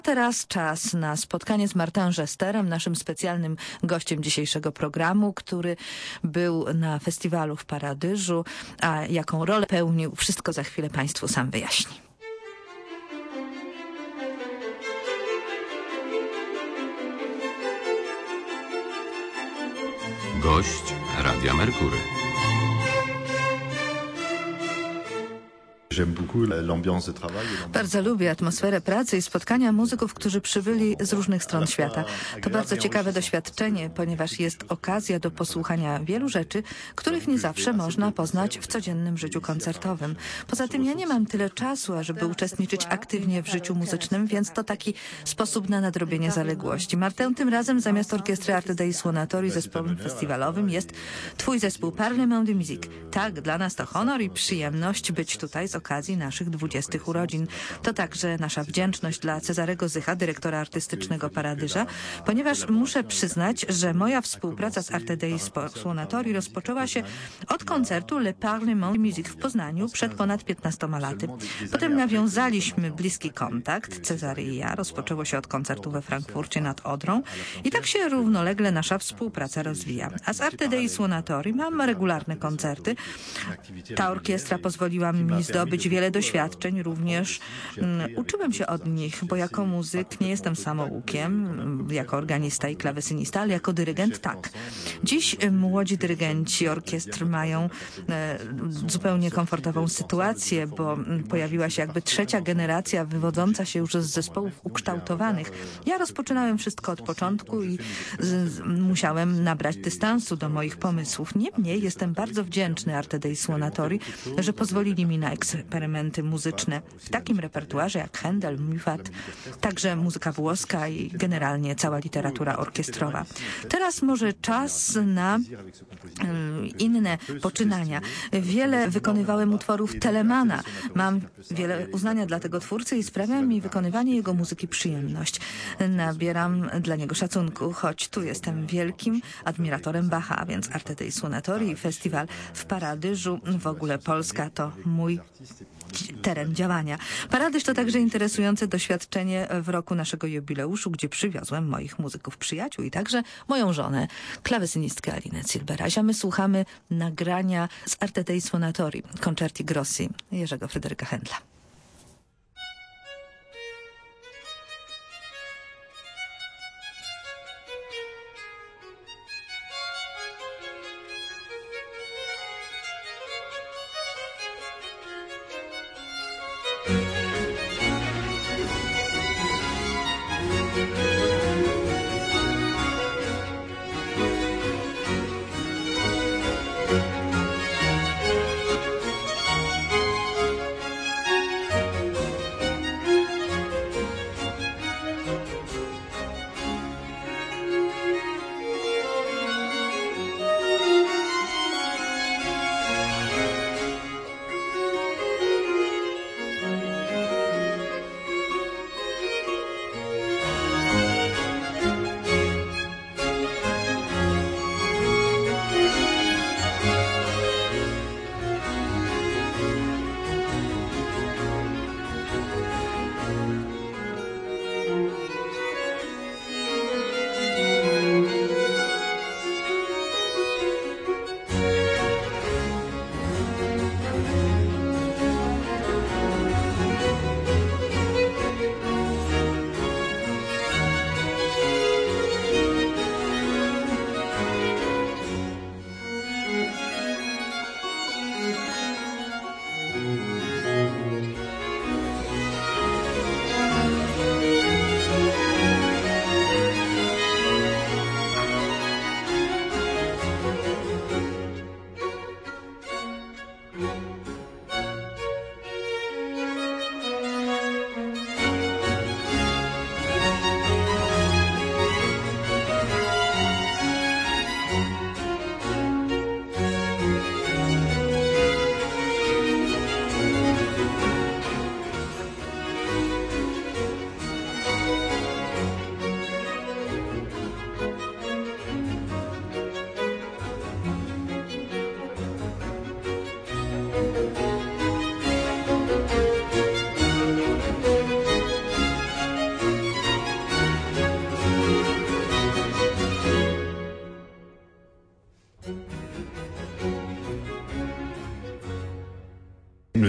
Teraz czas na spotkanie z Martin Gesterem, naszym specjalnym gościem dzisiejszego programu, który był na festiwalu w Paradyżu, a jaką rolę pełnił, wszystko za chwilę Państwu sam wyjaśni. Gość Radia Merkury. Bardzo lubię atmosferę pracy i spotkania muzyków, którzy przybyli z różnych stron świata. To bardzo ciekawe doświadczenie, ponieważ jest okazja do posłuchania wielu rzeczy, których nie zawsze można poznać w codziennym życiu koncertowym. Poza tym ja nie mam tyle czasu, ażeby uczestniczyć aktywnie w życiu muzycznym, więc to taki sposób na nadrobienie zaległości. Martin, tym razem zamiast orkiestry Arte dei Suonatori, zespołem festiwalowym, jest twój zespół Parlement de Musique. Tak, dla nas to honor i przyjemność być tutaj z okazji naszych 20 urodzin. To także nasza wdzięczność dla Cezarego Zycha, dyrektora artystycznego Paradyża, ponieważ muszę przyznać, że moja współpraca z Arte dei Suonatori rozpoczęła się od koncertu Le Parlement de Musique w Poznaniu przed ponad 15 laty. Potem nawiązaliśmy bliski kontakt, Cezary i ja. Rozpoczęło się od koncertu we Frankfurcie nad Odrą i tak się równolegle nasza współpraca rozwija. A z Arte dei Suonatori mam regularne koncerty. Ta orkiestra pozwoliła mi zdobyć wiele doświadczeń, również uczyłem się od nich, bo jako muzyk nie jestem samoukiem, jako organista i klawesynista, ale jako dyrygent tak. Dziś młodzi dyrygenci orkiestr mają zupełnie komfortową sytuację, bo pojawiła się jakby trzecia generacja wywodząca się już z zespołów ukształtowanych. Ja rozpoczynałem wszystko od początku i musiałem nabrać dystansu do moich pomysłów. Niemniej jestem bardzo wdzięczny Arte dei Suonatori, że pozwolili mi na eksperymenty muzyczne w takim repertuarze jak Händel, Muffat, także muzyka włoska i generalnie cała literatura orkiestrowa. Teraz może czas na inne poczynania. Wiele wykonywałem utworów Telemana. Mam wiele uznania dla tego twórcy i sprawia mi wykonywanie jego muzyki przyjemność. Nabieram dla niego szacunku, choć tu jestem wielkim admiratorem Bacha, a więc Arte dei Suonatori i festiwal w Paradyżu. W ogóle Polska to mój teren działania. Paradyż to także interesujące doświadczenie w roku naszego jubileuszu, gdzie przywiozłem moich muzyków przyjaciół i także moją żonę, klawesynistkę Alinę Zilberaś. A my słuchamy nagrania z Arte dei Suonatori, Concerti Grossi Jerzego Fryderyka Händla.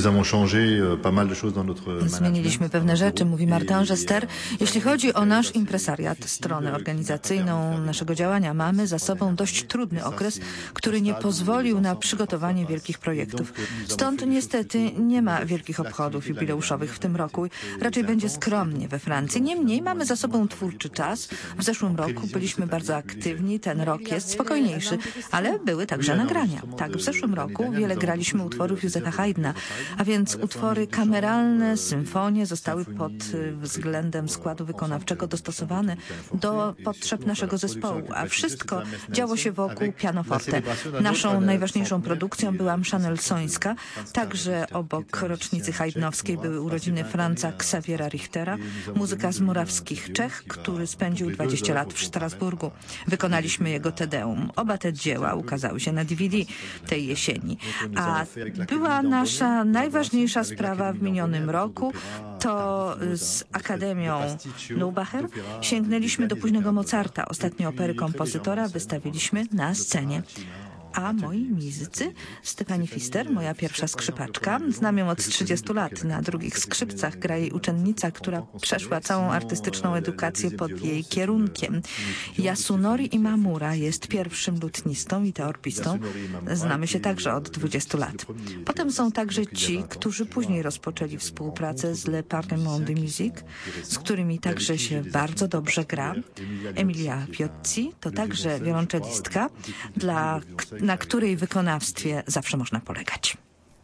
Zmieniliśmy pewne rzeczy, mówi Martin Gester. Jeśli chodzi o nasz impresariat, stronę organizacyjną naszego działania, mamy za sobą dość trudny okres, który nie pozwolił na przygotowanie wielkich projektów. Stąd niestety nie ma wielkich obchodów jubileuszowych w tym roku. Raczej będzie skromnie we Francji. Niemniej mamy za sobą twórczy czas. W zeszłym roku byliśmy bardzo aktywni. Ten rok jest spokojniejszy, ale były także nagrania. Tak, w zeszłym roku wiele graliśmy utworów Józefa Haydna, a więc utwory kameralne, symfonie zostały pod względem składu wykonawczego dostosowane do potrzeb naszego zespołu, a wszystko działo się wokół pianoforte. Naszą najważniejszą produkcją była msza nelsońska. Także obok rocznicy haydnowskiej były urodziny Franza Xaviera Richtera, muzyka z Morawskich Czech, który spędził 20 lat w Strasburgu. Wykonaliśmy jego Te Deum. Oba te dzieła ukazały się na DVD tej jesieni. A była nasza najważniejsza sprawa w minionym roku. To z Akademią Neubacher sięgnęliśmy do późnego Mozarta. Ostatnie opery kompozytora wystawiliśmy na scenie. A moi muzycy, Stefanie Pfister, moja pierwsza skrzypaczka, znam ją od 30 lat. Na drugich skrzypcach gra jej uczennica, która przeszła całą artystyczną edukację pod jej kierunkiem. Yasunori Imamura jest pierwszym lutnistą i teorbistą. Znamy się także od 20 lat. Potem są także ci, którzy później rozpoczęli współpracę z Le Parlement de Musique, z którymi także się bardzo dobrze gra. Emilia Piozzi to także wiolonczelistka, na której wykonawstwie zawsze można polegać.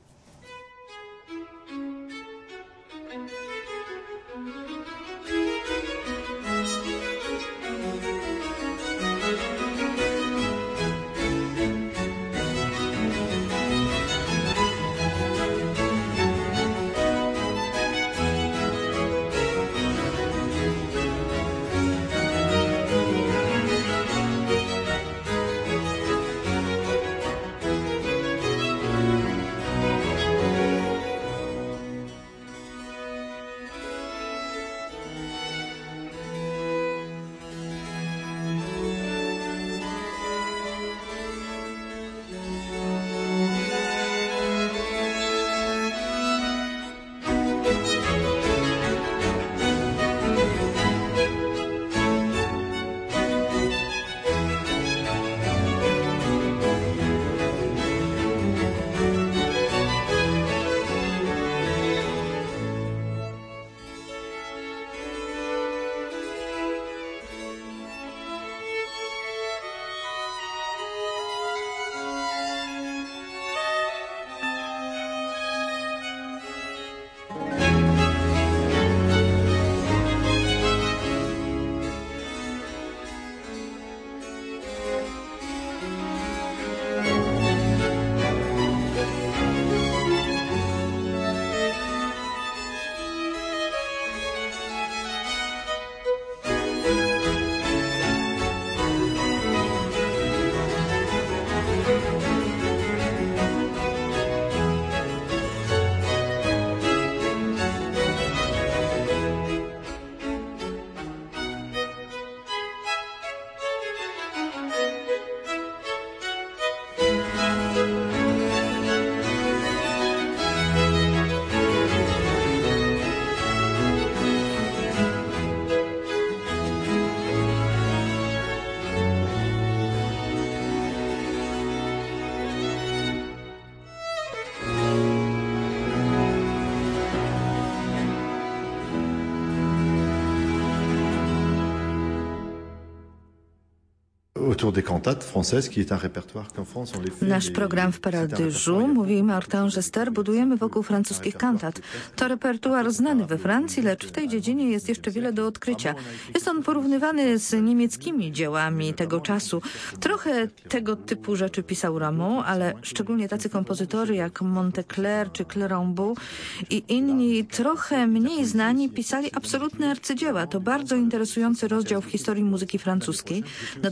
Nasz program w Paryżu, mówi Martin Gester, budujemy wokół francuskich kantat. To repertuar znany we Francji, lecz w tej dziedzinie jest jeszcze wiele do odkrycia. Jest on porównywany z niemieckimi dziełami tego czasu. Trochę tego typu rzeczy pisał Rameau, ale szczególnie tacy kompozytorzy jak Monteclair czy Clérambault i inni, trochę mniej znani, pisali absolutne arcydzieła. To bardzo interesujący rozdział w historii muzyki francuskiej. Na dodatek są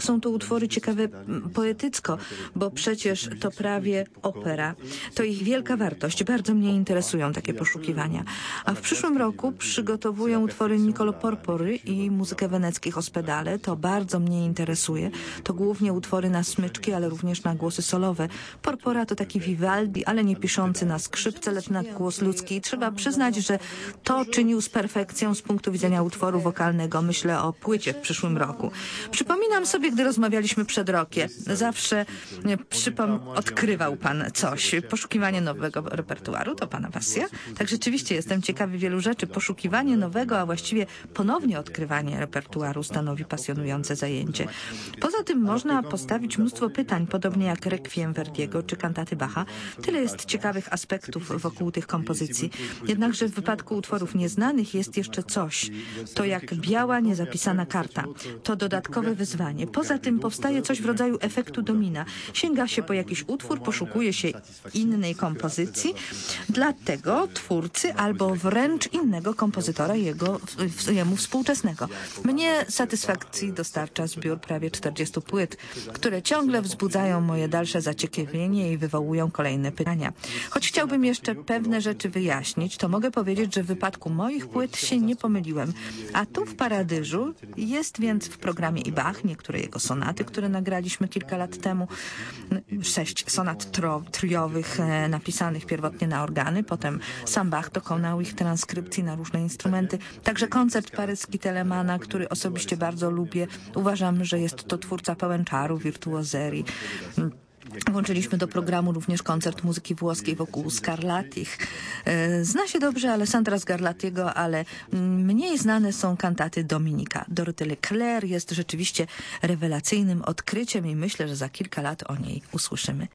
są to utwory ciekawe poetycko, bo przecież to prawie opera. To ich wielka wartość. Bardzo mnie interesują takie poszukiwania. A w przyszłym roku przygotowuję utwory Niccolò Porpory i muzykę weneckich Ospedale. To bardzo mnie interesuje. To głównie utwory na smyczki, ale również na głosy solowe. Porpora to taki Vivaldi, ale nie piszący na skrzypce, lecz na głos ludzki. I trzeba przyznać, że to czynił z perfekcją z punktu widzenia utworu wokalnego. Myślę o płycie w przyszłym roku. Przypominam sobie, gdy rozmawialiśmy przed rokiem. Zawsze odkrywał pan coś. Poszukiwanie nowego repertuaru to pana pasja. Tak, rzeczywiście jestem ciekawy wielu rzeczy. Poszukiwanie nowego, a właściwie ponownie odkrywanie repertuaru stanowi pasjonujące zajęcie. Poza tym można postawić mnóstwo pytań, podobnie jak Requiem Verdiego czy kantaty Bacha. Tyle jest ciekawych aspektów wokół tych kompozycji. Jednakże w wypadku utworów nieznanych jest jeszcze coś. To jak biała, niezapisana karta. To dodatkowe wyzwanie. Poza tym powstaje coś w rodzaju efektu domina. Sięga się po jakiś utwór, poszukuje się innej kompozycji dla tego twórcy albo wręcz innego kompozytora, jemu współczesnego. Mnie satysfakcji dostarcza zbiór prawie 40 płyt, które ciągle wzbudzają moje dalsze zaciekawienie i wywołują kolejne pytania. Choć chciałbym jeszcze pewne rzeczy wyjaśnić, to mogę powiedzieć, że w wypadku moich płyt się nie pomyliłem. A tu w Paradyżu jest więc w programie i Bach, niektóre jego sonaty, które nagraliśmy kilka lat temu, 6 sonat triowych napisanych pierwotnie na organy, potem sam Bach dokonał ich transkrypcji na różne instrumenty. Także koncert paryski Telemana, który osobiście bardzo lubię. Uważam, że jest to twórca pełen czaru, wirtuozerii. Włączyliśmy do programu również koncert muzyki włoskiej wokół Scarlattich. Zna się dobrze Alessandra Scarlattiego, ale mniej znane są kantaty Dominika. Dorothée Leclerc jest rzeczywiście rewelacyjnym odkryciem i myślę, że za kilka lat o niej usłyszymy